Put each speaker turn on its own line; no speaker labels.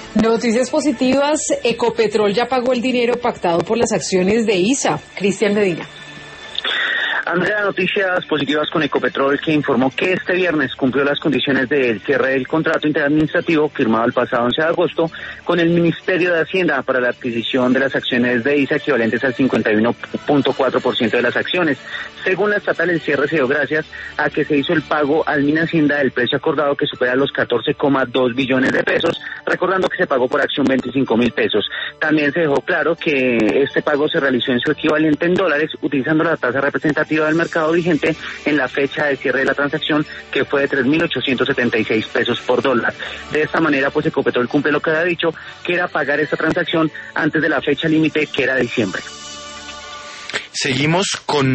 Noticias positivas, Ecopetrol ya pagó el dinero pactado por las acciones de ISA. Cristian Medina.
Andrea, noticias positivas con Ecopetrol, que informó que este viernes cumplió las condiciones del cierre del contrato interadministrativo firmado el pasado 11 de agosto con el Ministerio de Hacienda para la adquisición de las acciones de ISA equivalentes al 51.4% de las acciones. Según la estatal, el cierre se dio gracias a que se hizo el pago al Minhacienda del precio acordado, que supera los 14,2 billones de pesos, recordando que se pagó por acción 25.000 pesos. También se dejó claro que este pago se realizó en su equivalente en dólares, utilizando la tasa representativa del mercado vigente en la fecha de cierre de la transacción, que fue de 3.876 pesos por dólar. De esta manera, pues Ecopetrol cumple lo que había dicho, que era pagar esta transacción antes de la fecha límite, que era diciembre.
Seguimos con